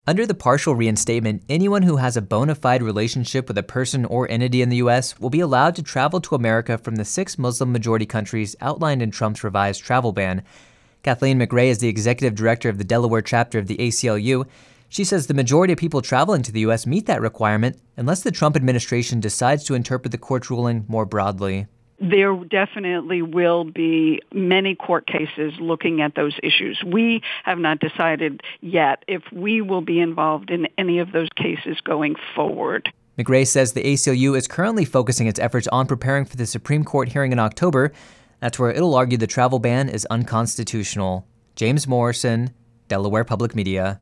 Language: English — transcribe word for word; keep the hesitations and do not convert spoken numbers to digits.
Under the partial reinstatement, anyone who has a bona fide relationship with a person or entity in the U S will be allowed to travel to America from the six Muslim-majority countries outlined in Trump's revised travel ban. Kathleen McRae is the executive director of the Delaware chapter of the A C L U. She says the majority of people traveling to the U S meet that requirement unless the Trump administration decides to interpret the court's ruling more broadly. There definitely will be many court cases looking at those issues. We have not decided yet if we will be involved in any of those cases going forward. McRae says the A C L U is currently focusing its efforts on preparing for the Supreme Court hearing in October. That's where it'll argue the travel ban is unconstitutional. James Morrison, Delaware Public Media.